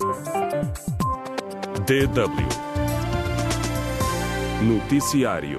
DW Noticiário.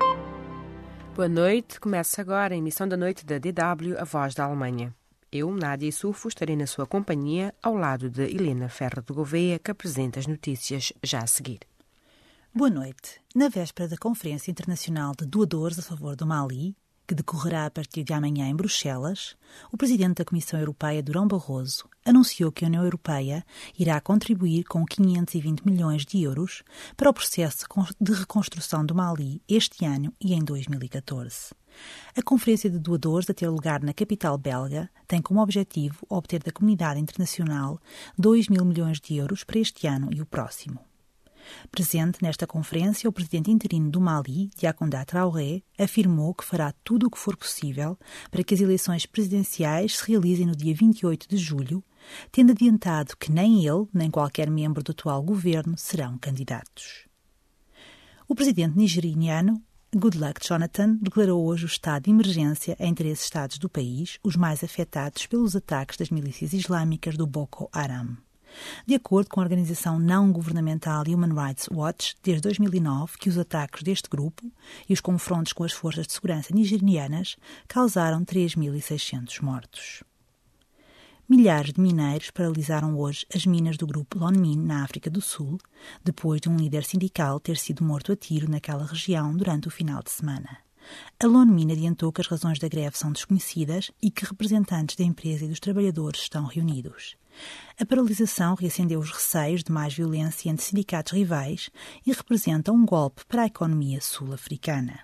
Boa noite, começa agora a emissão da noite da DW, a voz da Alemanha. Eu, Nádia Issufo, estarei na sua companhia, ao lado de Helena Ferro de Gouveia, que apresenta as notícias já a seguir. Boa noite. Na véspera da Conferência Internacional de Doadores a favor do Mali, que decorrerá a partir de amanhã em Bruxelas, o Presidente da Comissão Europeia, Durão Barroso, anunciou que a União Europeia irá contribuir com 520 milhões de euros para o processo de reconstrução do Mali este ano e em 2014. A Conferência de Doadores, a ter lugar na capital belga, tem como objetivo obter da comunidade internacional 2 mil milhões de euros para este ano e o próximo. Presente nesta conferência, o presidente interino do Mali, Diakonda Traoré, afirmou que fará tudo o que for possível para que as eleições presidenciais se realizem no dia 28 de julho, tendo adiantado que nem ele, nem qualquer membro do atual governo serão candidatos. O presidente nigeriano, Goodluck Jonathan, declarou hoje o estado de emergência em 3 estados do país, os mais afetados pelos ataques das milícias islâmicas do Boko Haram. De acordo com a organização não-governamental Human Rights Watch, desde 2009 que os ataques deste grupo e os confrontos com as forças de segurança nigerianas causaram 3.600 mortos. Milhares de mineiros paralisaram hoje as minas do grupo Lonmin na África do Sul, depois de um líder sindical ter sido morto a tiro naquela região durante o final de semana. A Lonmin adiantou que as razões da greve são desconhecidas e que representantes da empresa e dos trabalhadores estão reunidos. A paralisação reacendeu os receios de mais violência entre sindicatos rivais e representa um golpe para a economia sul-africana.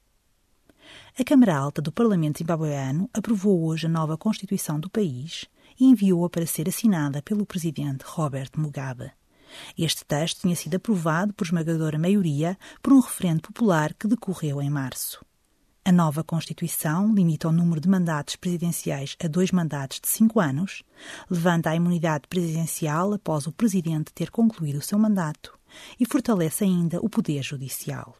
A Câmara Alta do Parlamento zimbabueano aprovou hoje a nova Constituição do país e enviou-a para ser assinada pelo presidente Robert Mugabe. Este texto tinha sido aprovado por esmagadora maioria por um referendo popular que decorreu em março. A nova Constituição limita o número de mandatos presidenciais a 2 mandatos de 5 anos, levanta a imunidade presidencial após o presidente ter concluído o seu mandato e fortalece ainda o poder judicial.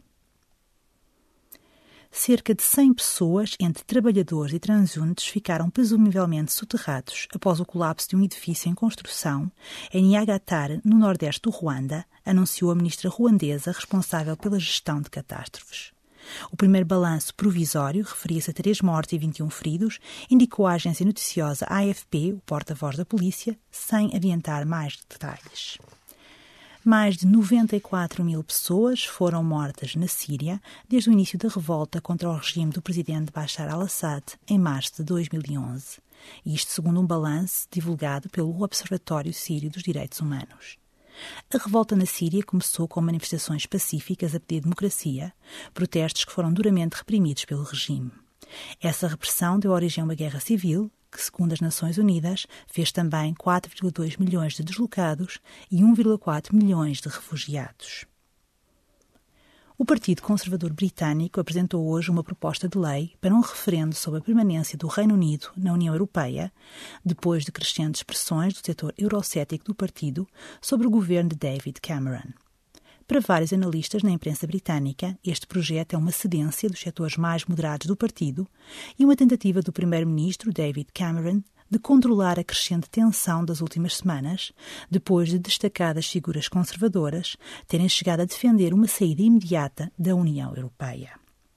Cerca de 100 pessoas, entre trabalhadores e transeuntes, ficaram presumivelmente soterrados após o colapso de um edifício em construção em Nyagatare, no nordeste do Ruanda, anunciou a ministra ruandesa responsável pela gestão de catástrofes. O primeiro balanço provisório referia-se a 3 mortos e 21 feridos, indicou a agência noticiosa AFP, o porta-voz da polícia, sem adiantar mais detalhes. Mais de 94 mil pessoas foram mortas na Síria desde o início da revolta contra o regime do presidente Bashar al-Assad em março de 2011. Isto segundo um balanço divulgado pelo Observatório Sírio dos Direitos Humanos. A revolta na Síria começou com manifestações pacíficas a pedir democracia, protestos que foram duramente reprimidos pelo regime. Essa repressão deu origem a uma guerra civil, que, segundo as Nações Unidas, fez também 4,2 milhões de deslocados e 1,4 milhões de refugiados. O Partido Conservador Britânico apresentou hoje uma proposta de lei para um referendo sobre a permanência do Reino Unido na União Europeia, depois de crescentes pressões do setor eurocético do partido sobre o governo de David Cameron. Para vários analistas na imprensa britânica, este projeto é uma cedência dos setores mais moderados do partido e uma tentativa do primeiro-ministro David Cameron de controlar a crescente tensão das últimas semanas, depois de destacadas figuras conservadoras terem chegado a defender uma saída imediata da União Europeia.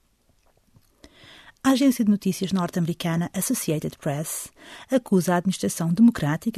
A agência de notícias norte-americana Associated Press acusa a administração democrata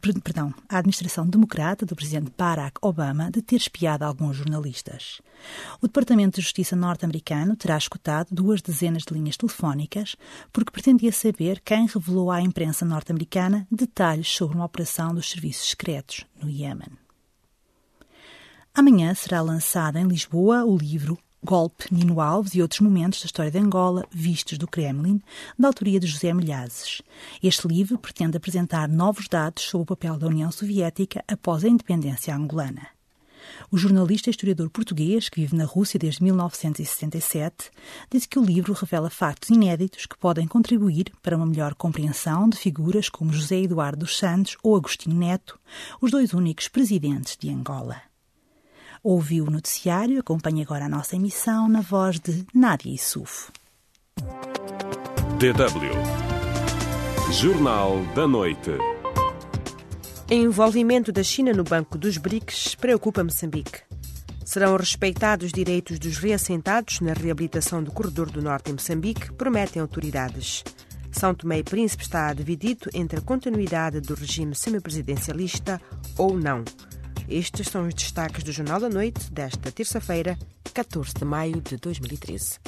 do presidente Barack Obama de ter espiado alguns jornalistas. O Departamento de Justiça norte-americano terá escutado 2 dezenas de linhas telefónicas porque pretendia saber quem revelou à imprensa norte-americana detalhes sobre uma operação dos serviços secretos no Iêmen. Amanhã será lançado em Lisboa o livro Golpe, Nino Alves e outros momentos da história de Angola vistos do Kremlin, da autoria de José Milhazes. Este livro pretende apresentar novos dados sobre o papel da União Soviética após a independência angolana. O jornalista e historiador português, que vive na Rússia desde 1967, disse que o livro revela factos inéditos que podem contribuir para uma melhor compreensão de figuras como José Eduardo dos Santos ou Agostinho Neto, os 2 únicos presidentes de Angola. Ouviu o noticiário, acompanhe agora a nossa emissão na voz de Nádia Issufo. DW Jornal da Noite. O envolvimento da China no Banco dos BRICS preocupa Moçambique. Serão respeitados os direitos dos reassentados na reabilitação do Corredor do Norte em Moçambique, prometem autoridades. São Tomé e Príncipe está dividido entre a continuidade do regime semipresidencialista ou não. Estes são os destaques do Jornal da Noite desta terça-feira, 14 de maio de 2013.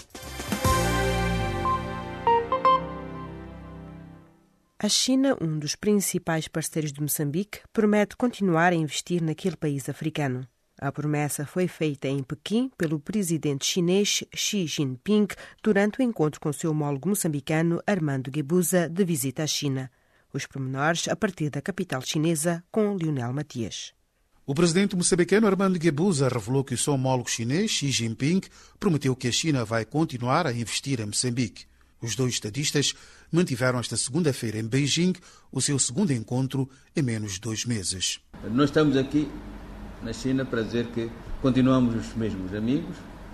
A China, um dos principais parceiros de Moçambique, promete continuar a investir naquele país africano. A promessa foi feita em Pequim pelo presidente chinês Xi Jinping durante o encontro com seu homólogo moçambicano Armando Guebuza de visita à China. Os pormenores a partir da capital chinesa com Lionel Matias. O presidente moçambicano Armando Guebuza revelou que o seu homólogo chinês Xi Jinping prometeu que a China vai continuar a investir em Moçambique. Os dois estadistas mantiveram esta segunda-feira em Beijing o seu segundo encontro em menos de 2 meses. Nós estamos aqui na China para dizer que continuamos os mesmos amigos,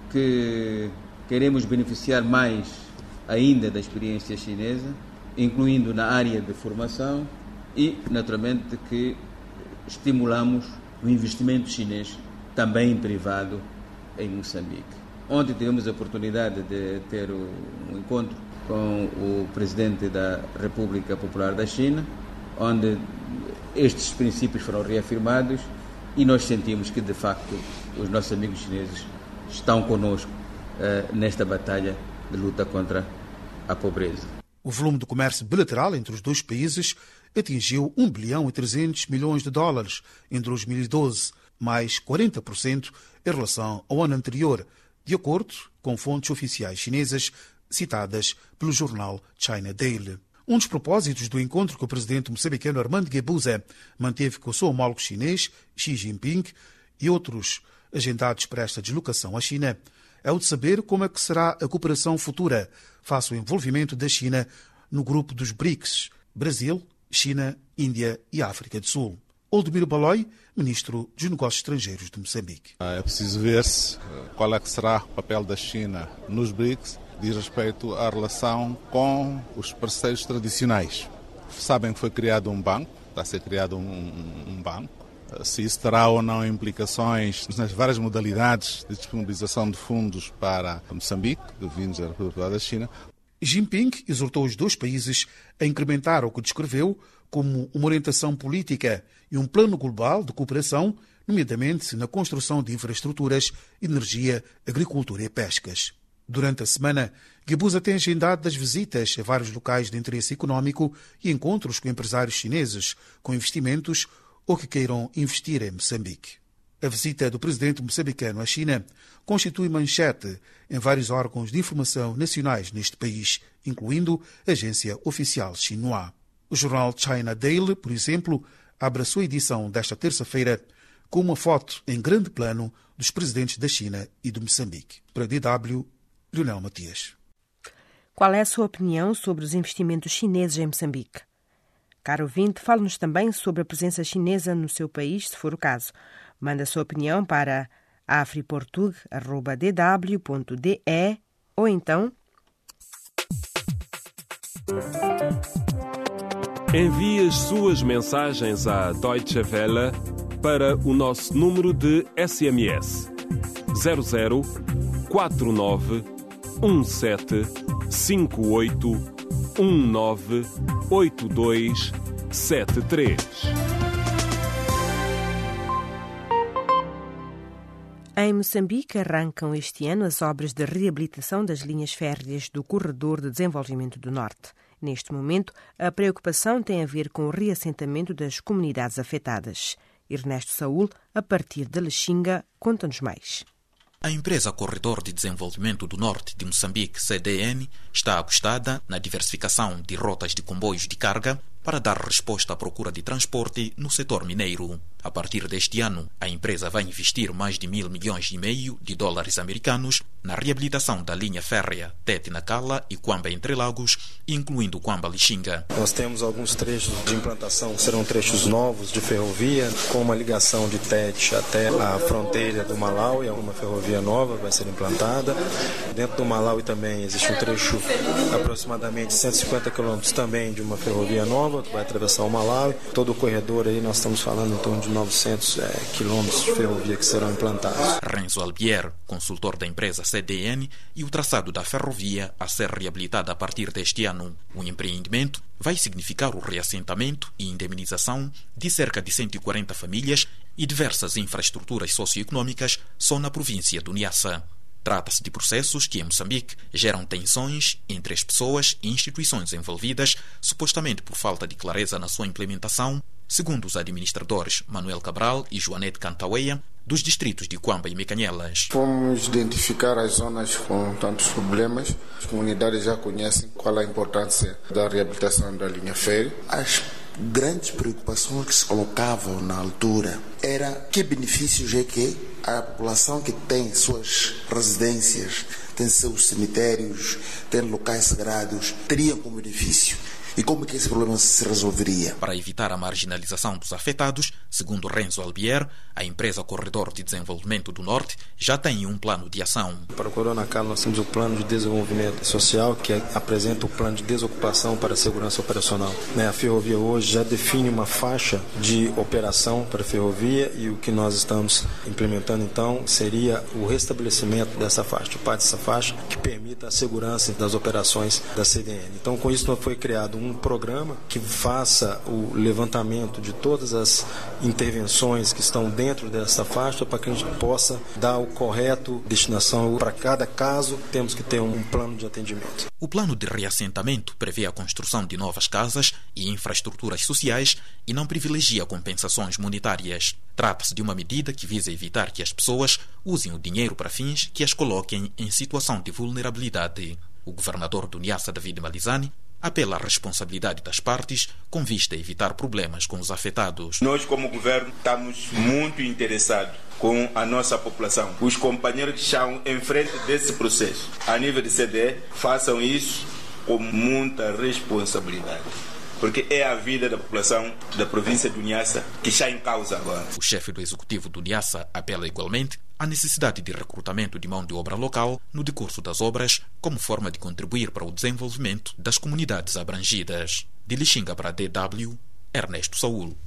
que queremos beneficiar mais ainda da experiência chinesa, incluindo na área de formação e, naturalmente, que estimulamos o investimento chinês também privado em Moçambique. Ontem tivemos a oportunidade de ter um encontro com o presidente da República Popular da China, onde estes princípios foram reafirmados e nós sentimos que, de facto, os nossos amigos chineses estão conosco nesta batalha de luta contra a pobreza. O volume do comércio bilateral entre os dois países atingiu 1 bilhão e 300 milhões de dólares em 2012, mais 40% em relação ao ano anterior, de acordo com fontes oficiais chinesas citadas pelo jornal China Daily. Um dos propósitos do encontro que o presidente moçambicano Armando Guebuza manteve com o seu homólogo chinês Xi Jinping e outros agendados para esta deslocação à China é o de saber como é que será a cooperação futura face ao envolvimento da China no grupo dos BRICS, Brasil, China, Índia e África do Sul. Oldemiro Baloi, ministro dos Negócios Estrangeiros de Moçambique. É preciso ver-se qual é que será o papel da China nos BRICS, diz respeito à relação com os parceiros tradicionais. Sabem que foi criado um banco, está a ser criado um banco. Se isso terá ou não implicações nas várias modalidades de disponibilização de fundos para Moçambique, vindos da República da China. Jinping exortou os dois países a incrementar o que descreveu como uma orientação política e um plano global de cooperação, nomeadamente na construção de infraestruturas, energia, agricultura e pescas. Durante a semana, Guebuza tem agendado das visitas a vários locais de interesse económico e encontros com empresários chineses com investimentos ou que queiram investir em Moçambique. A visita do presidente moçambicano à China constitui manchete em vários órgãos de informação nacionais neste país, incluindo a agência oficial Xinhua. O jornal China Daily, por exemplo, abre a sua edição desta terça-feira com uma foto em grande plano dos presidentes da China e de Moçambique. Para a DW, Lionel Matias. Qual é a sua opinião sobre os investimentos chineses em Moçambique? Caro ouvinte, fale-nos também sobre a presença chinesa no seu país, se for o caso. Manda a sua opinião para afriportug@dw.de ou então envie as suas mensagens à Deutsche Welle para o nosso número de SMS 00 49 17 58 19 82 73. Em Moçambique arrancam este ano as obras de reabilitação das linhas férreas do Corredor de Desenvolvimento do Norte. Neste momento, a preocupação tem a ver com o reassentamento das comunidades afetadas. Ernesto Saúl, a partir de Lexinga, conta-nos mais. A empresa Corredor de Desenvolvimento do Norte de Moçambique, CDN, está apostada na diversificação de rotas de comboios de carga para dar resposta à procura de transporte no setor mineiro. A partir deste ano, a empresa vai investir mais de $1,5 milhões americanos na reabilitação da linha férrea Tete-Nacala e Quamba-Entre-Lagos, incluindo Quamba-Lixinga. Nós temos alguns trechos de implantação que serão trechos novos de ferrovia, com uma ligação de Tete até a fronteira do Malaui, uma ferrovia nova vai ser implantada. Dentro do Malaui também existe um trecho, aproximadamente 150 quilômetros também de uma ferrovia nova, que vai atravessar o Malaui. Todo o corredor aí nós estamos falando em torno de 900 quilômetros de ferrovia que serão implantados. Renzo Albier, consultor da empresa CDN, e o traçado da ferrovia a ser reabilitada a partir deste ano. O empreendimento vai significar o reassentamento e indemnização de cerca de 140 famílias e diversas infraestruturas socioeconômicas só na província do Niassa. Trata-se de processos que, em Moçambique, geram tensões entre as pessoas e instituições envolvidas, supostamente por falta de clareza na sua implementação, segundo os administradores Manuel Cabral e Joanete Cantaueia, dos distritos de Quamba e Mecanhelas. Fomos identificar as zonas com tantos problemas. As comunidades já conhecem qual a importância da reabilitação da linha férrea. As grandes preocupações que se colocavam na altura era que benefícios é que a população que tem suas residências, tem seus cemitérios, tem locais sagrados, teria como benefício. E como que esse problema se resolveria? Para evitar a marginalização dos afetados, segundo Renzo Albier, a empresa Corredor de Desenvolvimento do Norte já tem um plano de ação. Para o Coronacalo nós temos o plano de desenvolvimento social, que apresenta o plano de desocupação para a segurança operacional. A ferrovia hoje já define uma faixa de operação para a ferrovia e o que nós estamos implementando então seria o restabelecimento dessa faixa, parte dessa faixa que permita a segurança das operações da CDN. Então com isso foi criado um programa que faça o levantamento de todas as intervenções que estão dentro dessa faixa para que a gente possa dar o correto destinação. Para cada caso, temos que ter um plano de atendimento. O plano de reassentamento prevê a construção de novas casas e infraestruturas sociais e não privilegia compensações monetárias. Trata-se de uma medida que visa evitar que as pessoas usem o dinheiro para fins que as coloquem em situação de vulnerabilidade. O governador do Niassa, David Malizani, apela à responsabilidade das partes com vista a evitar problemas com os afetados. Nós, como governo, estamos muito interessados com a nossa população. Os companheiros que estão em frente desse processo, a nível de CDE, façam isso com muita responsabilidade. Porque é a vida da população da província do Niassa que está em causa agora. O chefe do executivo do Niassa apela igualmente à necessidade de recrutamento de mão de obra local no decurso das obras, como forma de contribuir para o desenvolvimento das comunidades abrangidas. De Lixinga para a DW, Ernesto Saúl.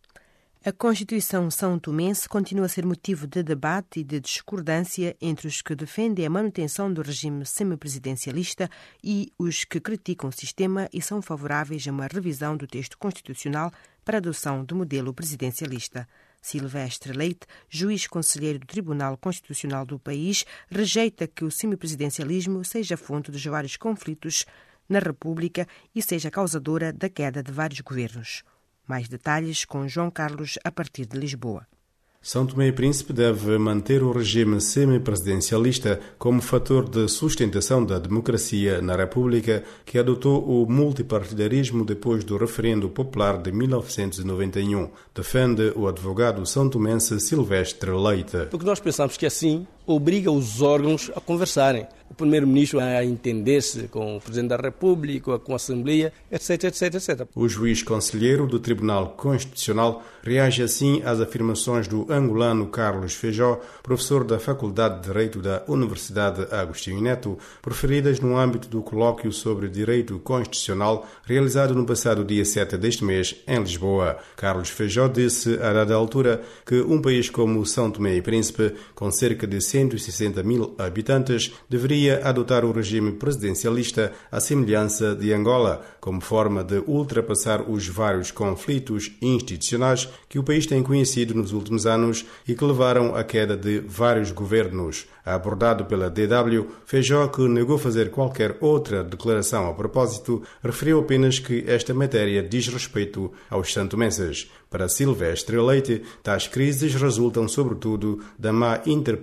A Constituição são tomense continua a ser motivo de debate e de discordância entre os que defendem a manutenção do regime semipresidencialista e os que criticam o sistema e são favoráveis a uma revisão do texto constitucional para a adoção do modelo presidencialista. Silvestre Leite, juiz conselheiro do Tribunal Constitucional do país, rejeita que o semipresidencialismo seja fonte dos vários conflitos na República e seja causadora da queda de vários governos. Mais detalhes com João Carlos a partir de Lisboa. São Tomé e Príncipe deve manter o regime semipresidencialista como fator de sustentação da democracia na República, que adotou o multipartidarismo depois do referendo popular de 1991, defende o advogado são-tomense Silvestre Leite. Porque nós pensamos que assim obriga os órgãos a conversarem. O primeiro-ministro a entender-se com o Presidente da República, com a Assembleia, etc, etc, etc. O juiz conselheiro do Tribunal Constitucional reage assim às afirmações do angolano Carlos Feijó, professor da Faculdade de Direito da Universidade Agostinho Neto, proferidas no âmbito do colóquio sobre Direito Constitucional realizado no passado dia 7 deste mês em Lisboa. Carlos Feijó disse, a dada altura, que um país como São Tomé e Príncipe, com cerca de 160 mil habitantes, deveria adotar o regime presidencialista à semelhança de Angola, como forma de ultrapassar os vários conflitos institucionais que o país tem conhecido nos últimos anos e que levaram à queda de vários governos. Abordado pela DW, Feijó, que negou fazer qualquer outra declaração a propósito, referiu apenas que esta matéria diz respeito aos santomenses. Para Silvestre Leite, tais crises resultam sobretudo da má interpretação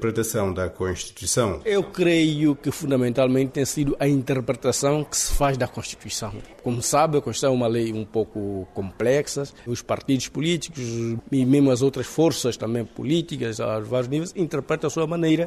interpretação da Constituição. Eu creio que fundamentalmente tem sido a interpretação que se faz da Constituição. Como sabe, a Constituição é uma lei um pouco complexa. Os partidos políticos e mesmo as outras forças também políticas, a vários níveis, interpretam a sua maneira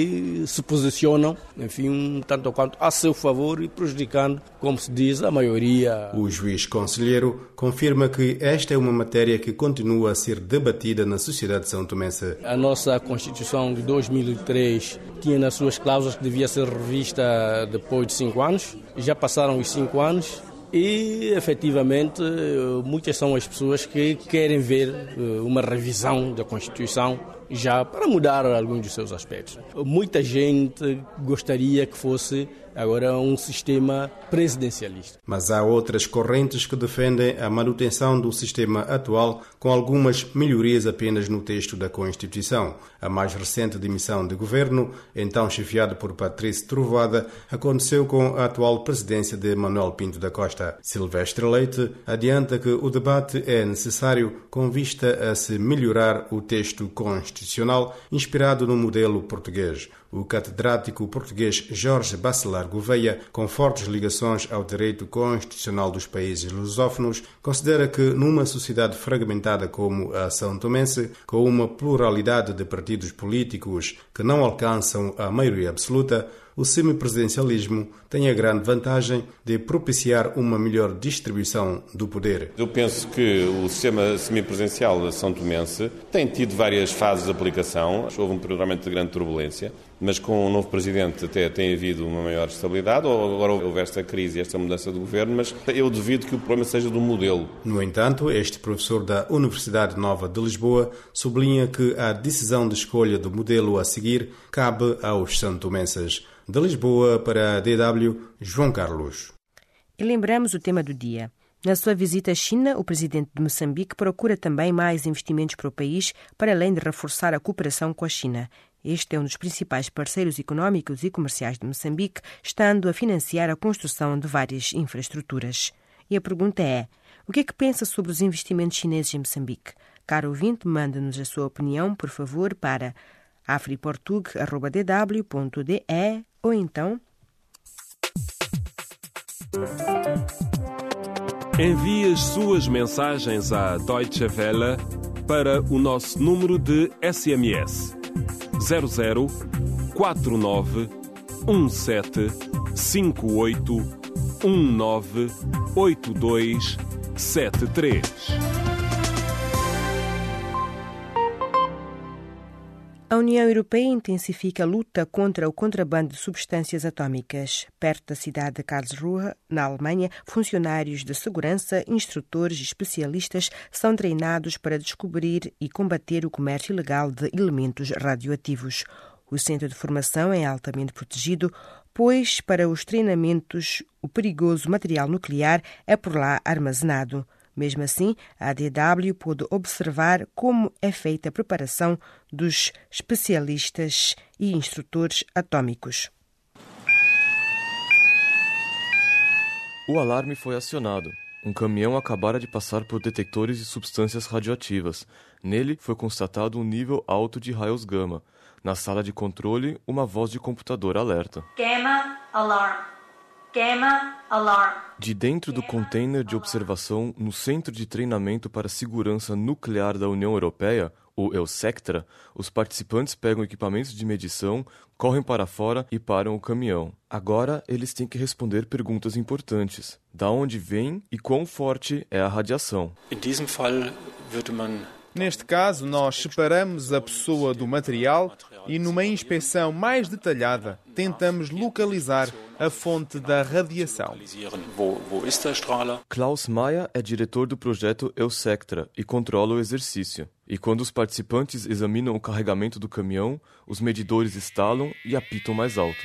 e se posicionam, enfim, um tanto ou quanto a seu favor e prejudicando, como se diz, a maioria. O juiz conselheiro confirma que esta é uma matéria que continua a ser debatida na sociedade são-tomense. A nossa Constituição de 2003 tinha nas suas cláusulas que devia ser revista depois de 5 anos. Já passaram os 5 anos e, efetivamente, muitas são as pessoas que querem ver uma revisão da Constituição já para mudar alguns dos seus aspectos. Muita gente gostaria que fosse agora um sistema presidencialista. Mas há outras correntes que defendem a manutenção do sistema atual com algumas melhorias apenas no texto da Constituição. A mais recente demissão de governo, então chefiado por Patrício Trovoada, aconteceu com a atual presidência de Manuel Pinto da Costa. Silvestre Leite adianta que o debate é necessário com vista a se melhorar o texto constitucional inspirado no modelo português. O catedrático português Jorge Bacelar Gouveia, com fortes ligações ao direito constitucional dos países lusófonos, considera que numa sociedade fragmentada como a são-tomense, com uma pluralidade de partidos políticos que não alcançam a maioria absoluta, o semipresidencialismo tem a grande vantagem de propiciar uma melhor distribuição do poder. Eu penso que o sistema semipresidencial da são-tomense tem tido várias fases de aplicação. Houve um período realmente de grande turbulência, mas com o novo presidente até tem havido uma maior estabilidade. Agora houve esta crise e esta mudança de governo, mas eu duvido que o problema seja do modelo. No entanto, este professor da Universidade Nova de Lisboa sublinha que a decisão de escolha do modelo a seguir cabe aos são-tomenses. De Lisboa para a DW, João Carlos. E lembramos o tema do dia. Na sua visita à China, o presidente de Moçambique procura também mais investimentos para o país, para além de reforçar a cooperação com a China. Este é um dos principais parceiros económicos e comerciais de Moçambique, estando a financiar a construção de várias infraestruturas. E a pergunta é, o que é que pensa sobre os investimentos chineses em Moçambique? Caro ouvinte, manda-nos a sua opinião, por favor, para afriportug@dw.de ou então envie as suas mensagens à Deutsche Welle para o nosso número de SMS 00 49 17 58 19 82 73. A União Europeia intensifica a luta contra o contrabando de substâncias atómicas. Perto da cidade de Karlsruhe, na Alemanha, funcionários de segurança, instrutores e especialistas são treinados para descobrir e combater o comércio ilegal de elementos radioativos. O centro de formação é altamente protegido, pois, para os treinamentos, o perigoso material nuclear é por lá armazenado. Mesmo assim, a DW pôde observar como é feita a preparação dos especialistas e instrutores atômicos. O alarme foi acionado. Um caminhão acabara de passar por detectores de substâncias radioativas. Nele foi constatado um nível alto de raios gama. Na sala de controle, uma voz de computador alerta. Gamma alarm. Gamma alarm. De dentro do container de observação no Centro de Treinamento para a Segurança Nuclear da União Europeia, o EUSECTRA, os participantes pegam equipamentos de medição, correm para fora e param o caminhão. Agora, eles têm que responder perguntas importantes. Da onde vem e quão forte é a radiação? Neste caso, nós separamos a pessoa do material e, numa inspeção mais detalhada, tentamos localizar a fonte da radiação. Klaus Maia é diretor do projeto EUSECTRA e controla o exercício. E quando os participantes examinam o carregamento do caminhão, os medidores estalam e apitam mais alto.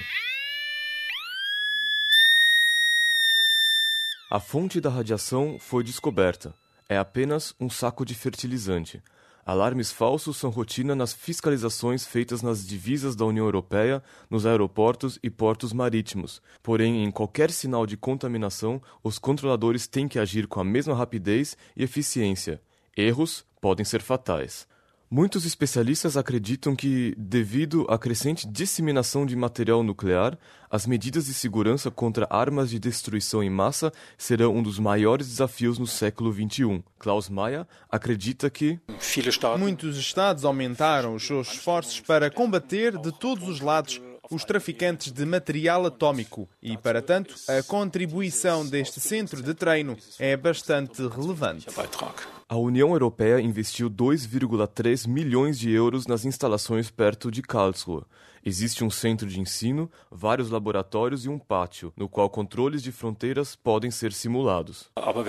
A fonte da radiação foi descoberta. É apenas um saco de fertilizante. Alarmes falsos são rotina nas fiscalizações feitas nas divisas da União Europeia, nos aeroportos e portos marítimos. Porém, em qualquer sinal de contaminação, os controladores têm que agir com a mesma rapidez e eficiência. Erros podem ser fatais. Muitos especialistas acreditam que, devido à crescente disseminação de material nuclear, as medidas de segurança contra armas de destruição em massa serão um dos maiores desafios no século XXI. Klaus Mayer acredita que muitos Estados aumentaram os seus esforços para combater de todos os lados os traficantes de material atômico e, para tanto, a contribuição deste centro de treino é bastante relevante. A União Europeia investiu 2,3 milhões de euros nas instalações perto de Karlsruhe. Existe um centro de ensino, vários laboratórios e um pátio, no qual controles de fronteiras podem ser simulados.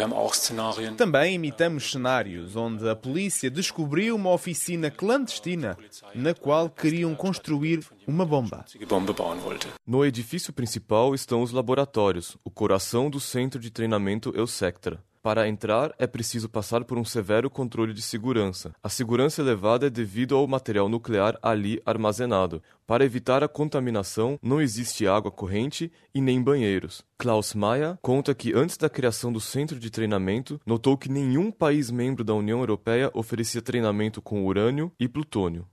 Também imitamos cenários onde a polícia descobriu uma oficina clandestina na qual queriam construir uma bomba. No edifício principal estão os laboratórios, o coração do centro de treinamento Eusectra. Para entrar, é preciso passar por um severo controle de segurança. A segurança elevada é devido ao material nuclear ali armazenado. Para evitar a contaminação, não existe água corrente e nem banheiros. Klaus Mayer conta que antes da criação do centro de treinamento, notou que nenhum país membro da União Europeia oferecia treinamento com urânio e plutônio.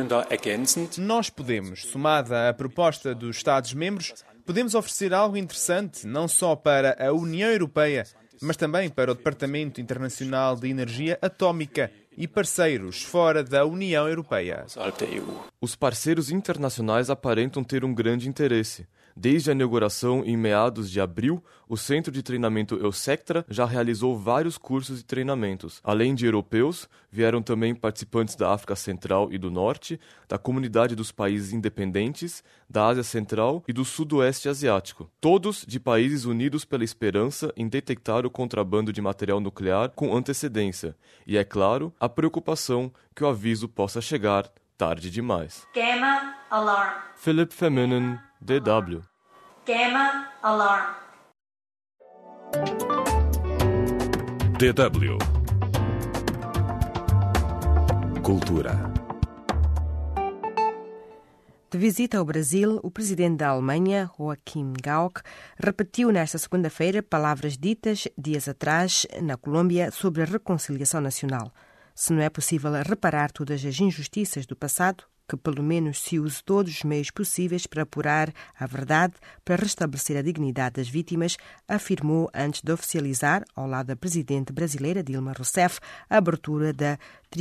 Nós podemos, somada à proposta dos Estados-membros, podemos oferecer algo interessante não só para a União Europeia, mas também para o Departamento Internacional de Energia Atómica e parceiros fora da União Europeia. Os parceiros internacionais aparentam ter um grande interesse. Desde a inauguração em meados de abril, o Centro de Treinamento Eusectra já realizou vários cursos e treinamentos. Além de europeus, vieram também participantes da África Central e do Norte, da Comunidade dos Países Independentes, da Ásia Central e do Sudoeste Asiático. Todos de países unidos pela esperança em detectar o contrabando de material nuclear com antecedência. E, é claro, a preocupação que o aviso possa chegar tarde demais. Gamma alarm. Philipp Feminen, DW. Gamma alarm. DW. Cultura. De visita ao Brasil, o presidente da Alemanha, Joachim Gauck, repetiu nesta segunda-feira palavras ditas dias atrás na Colômbia sobre a reconciliação nacional. Se não é possível reparar todas as injustiças do passado, que pelo menos se use todos os meios possíveis para apurar a verdade, para restabelecer a dignidade das vítimas, afirmou antes de oficializar, ao lado da presidente brasileira Dilma Rousseff, a abertura da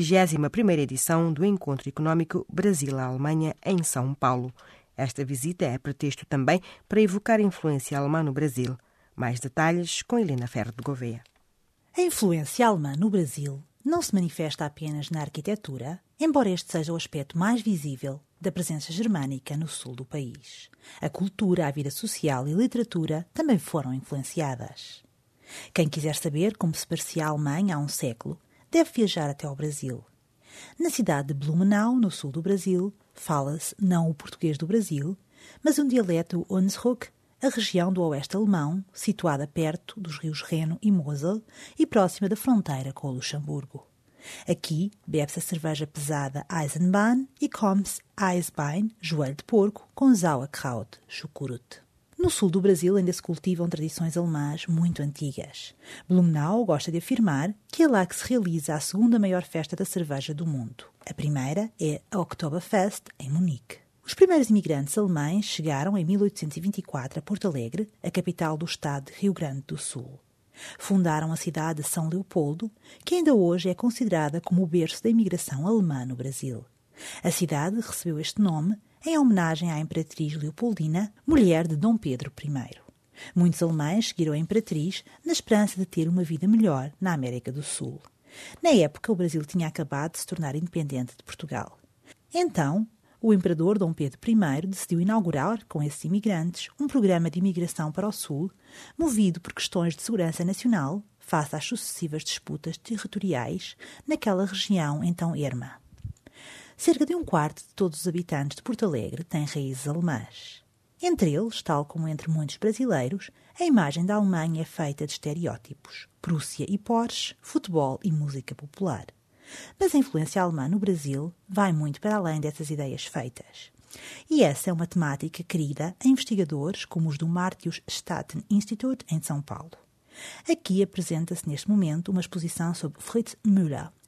31ª edição do Encontro Económico Brasil-Alemanha em São Paulo. Esta visita é pretexto também para evocar a influência alemã no Brasil. Mais detalhes com Helena Ferro de Gouveia. A influência alemã no Brasil não se manifesta apenas na arquitetura, embora este seja o aspecto mais visível da presença germânica no sul do país. A cultura, a vida social e a literatura também foram influenciadas. Quem quiser saber como se parecia a Alemanha há um século, deve viajar até ao Brasil. Na cidade de Blumenau, no sul do Brasil, fala-se não o português do Brasil, mas um dialeto Hunsrück, a região do oeste alemão, situada perto dos rios Reno e Mosel e próxima da fronteira com o Luxemburgo. Aqui bebe-se a cerveja pesada Eisenbahn e come-se Eisbein, joelho de porco, com Sauerkraut, chucrute. No sul do Brasil ainda se cultivam tradições alemãs muito antigas. Blumenau gosta de afirmar que é lá que se realiza a segunda maior festa da cerveja do mundo. A primeira é a Oktoberfest, em Munique. Os primeiros imigrantes alemães chegaram em 1824 a Porto Alegre, a capital do estado de Rio Grande do Sul. Fundaram a cidade de São Leopoldo, que ainda hoje é considerada como o berço da imigração alemã no Brasil. A cidade recebeu este nome em homenagem à Imperatriz Leopoldina, mulher de Dom Pedro I. Muitos alemães seguiram a Imperatriz na esperança de ter uma vida melhor na América do Sul. Na época, o Brasil tinha acabado de se tornar independente de Portugal. Então, o imperador Dom Pedro I decidiu inaugurar, com esses imigrantes, um programa de imigração para o Sul, movido por questões de segurança nacional, face às sucessivas disputas territoriais naquela região então erma. Cerca de um quarto de todos os habitantes de Porto Alegre têm raízes alemãs. Entre eles, tal como entre muitos brasileiros, a imagem da Alemanha é feita de estereótipos: Prússia e Porsche, futebol e música popular. Mas a influência alemã no Brasil vai muito para além dessas ideias feitas. E essa é uma temática querida a investigadores como os do Martius Staten Institute, em São Paulo. Aqui apresenta-se neste momento uma exposição sobre Fritz Müller,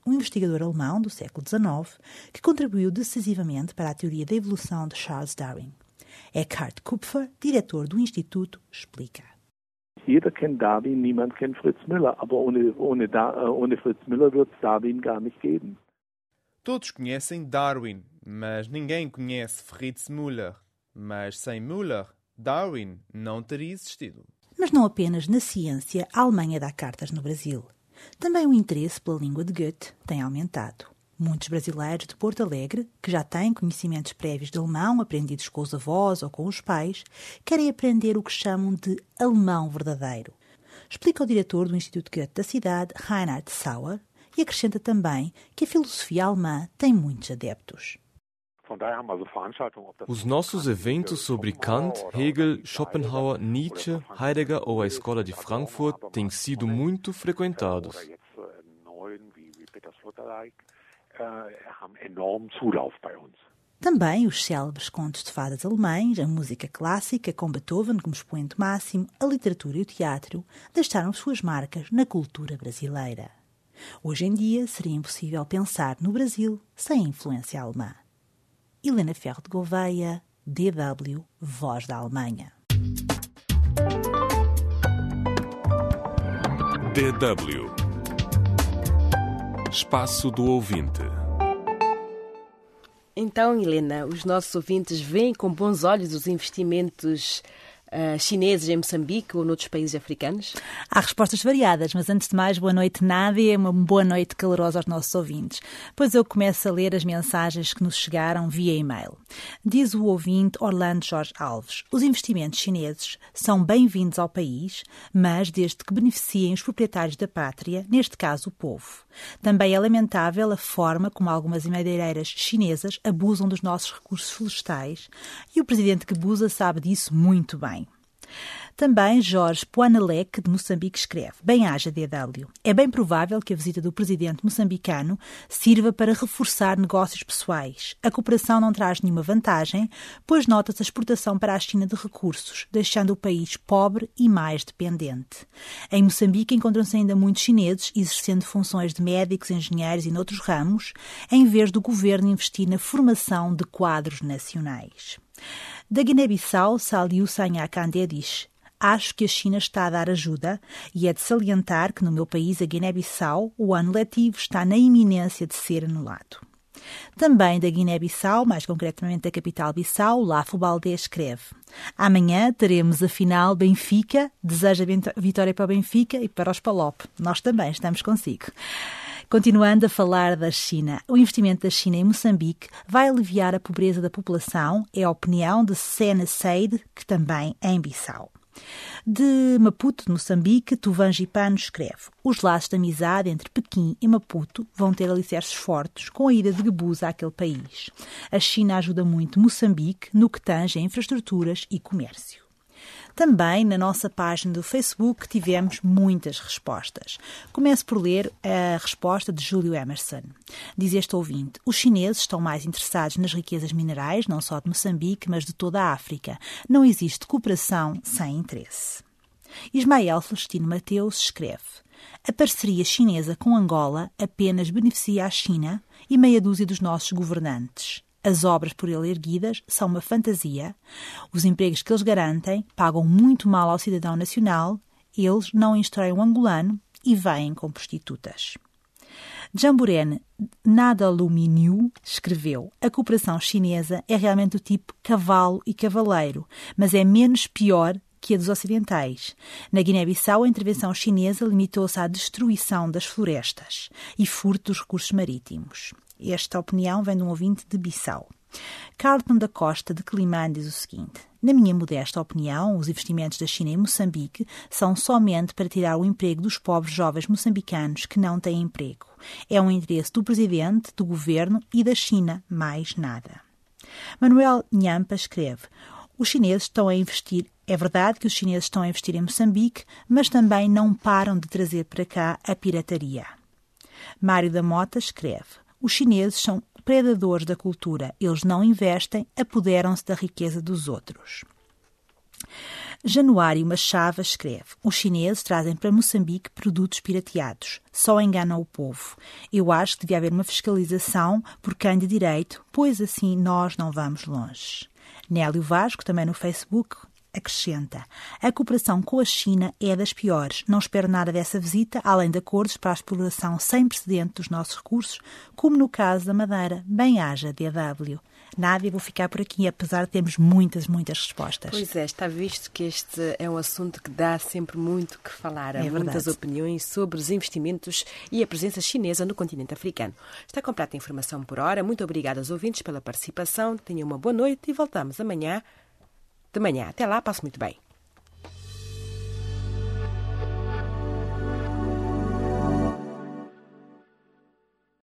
um investigador alemão do século XIX que contribuiu decisivamente para a teoria da evolução de Charles Darwin. Eckhard Kupfer, diretor do Instituto, explica. Jeder kennt Darwin, niemand kennt Fritz Müller, aber ohne Fritz Müller wird es Darwin gar nicht geben. Todos conhecem Darwin, mas ninguém conhece Fritz Müller. Mas sem Müller, Darwin não teria existido. Mas não apenas na ciência a Alemanha dá cartas no Brasil. Também o interesse pela língua de Goethe tem aumentado. Muitos brasileiros de Porto Alegre, que já têm conhecimentos prévios de alemão aprendidos com os avós ou com os pais, querem aprender o que chamam de alemão verdadeiro. Explica o diretor do Instituto Goethe da cidade, Reinhard Sauer, e acrescenta também que a filosofia alemã tem muitos adeptos. Os nossos eventos sobre Kant, Hegel, Schopenhauer, Nietzsche, Heidegger ou a Escola de Frankfurt têm sido muito frequentados. Também os célebres contos de fadas alemães, a música clássica com Beethoven como expoente máximo, a literatura e o teatro deixaram suas marcas na cultura brasileira. Hoje em dia seria impossível pensar no Brasil sem a influência alemã. Helena Ferro de Gouveia, DW, Voz da Alemanha. DW Espaço do Ouvinte. Então, Helena, os nossos ouvintes veem com bons olhos os investimentos chineses em Moçambique ou noutros países africanos? Há respostas variadas, mas antes de mais, boa noite, Nádia, uma boa noite calorosa aos nossos ouvintes. Pois eu começo a ler as mensagens que nos chegaram via e-mail. Diz o ouvinte Orlando Jorge Alves: os investimentos chineses são bem-vindos ao país, mas desde que beneficiem os proprietários da pátria, neste caso o povo. Também é lamentável a forma como algumas madeireiras chinesas abusam dos nossos recursos florestais e o presidente Guebuza sabe disso muito bem. Também Jorge Poanalec, de Moçambique, escreve: bem-aja DW. É bem provável que a visita do presidente moçambicano sirva para reforçar negócios pessoais. A cooperação não traz nenhuma vantagem, pois nota-se a exportação para a China de recursos, deixando o país pobre e mais dependente. Em Moçambique encontram-se ainda muitos chineses exercendo funções de médicos, engenheiros e noutros ramos, em vez do governo investir na formação de quadros nacionais. Da Guiné-Bissau, Saliu Sanhacandé diz: acho que a China está a dar ajuda e é de salientar que no meu país, a Guiné-Bissau, o ano letivo está na iminência de ser anulado. Também da Guiné-Bissau, mais concretamente da capital Bissau, Lafo Baldé escreve: amanhã teremos a final Benfica, deseja vitória para o Benfica e para os Palop. Nós também estamos consigo. Continuando a falar da China, o investimento da China em Moçambique vai aliviar a pobreza da população, é a opinião de Sena Seide, que também é em Bissau. De Maputo, de Moçambique, Tuvan Gipano escreve: os laços de amizade entre Pequim e Maputo vão ter alicerces fortes com a ida de Guebuza àquele país. A China ajuda muito Moçambique no que tange a infraestruturas e comércio. Também na nossa página do Facebook tivemos muitas respostas. Começo por ler a resposta de Júlio Emerson. Diz este ouvinte: os chineses estão mais interessados nas riquezas minerais, não só de Moçambique, mas de toda a África. Não existe cooperação sem interesse. Ismael Celestino Mateus escreve: a parceria chinesa com Angola apenas beneficia a China e meia dúzia dos nossos governantes. As obras por ele erguidas são uma fantasia. Os empregos que eles garantem pagam muito mal ao cidadão nacional. Eles não instruem o angolano e vêm com prostitutas. Jamburene Nadaluminiu escreveu: a cooperação chinesa é realmente do tipo cavalo e cavaleiro, mas é menos pior que a dos ocidentais. Na Guiné-Bissau, a intervenção chinesa limitou-se à destruição das florestas e furto dos recursos marítimos. Esta opinião vem de um ouvinte de Bissau. Carlton da Costa, de Climane, diz o seguinte: na minha modesta opinião, os investimentos da China em Moçambique são somente para tirar o emprego dos pobres jovens moçambicanos que não têm emprego. É um interesse do presidente, do governo e da China, mais nada. Manuel Nhampa escreve: os chineses estão a investir. É verdade que os chineses estão a investir em Moçambique, mas também não param de trazer para cá a pirataria. Mário da Mota escreve: os chineses são predadores da cultura. Eles não investem, apoderam-se da riqueza dos outros. Januário Machava escreve: os chineses trazem para Moçambique produtos pirateados. Só enganam o povo. Eu acho que devia haver uma fiscalização por quem de direito, pois assim nós não vamos longe. Nélio Vasco, também no Facebook, acrescenta: a cooperação com a China é das piores. Não espero nada dessa visita, além de acordos para a exploração sem precedente dos nossos recursos, como no caso da Madeira. Bem haja, DW. Nádia, vou ficar por aqui, apesar de termos muitas respostas. Pois é, está visto que este é um assunto que dá sempre muito que falar. Há muitas opiniões sobre os investimentos e a presença chinesa no continente africano. Está completa a informação por hora. Muito obrigada aos ouvintes pela participação. Tenham uma boa noite e voltamos amanhã. De manhã. Até lá, passe muito bem.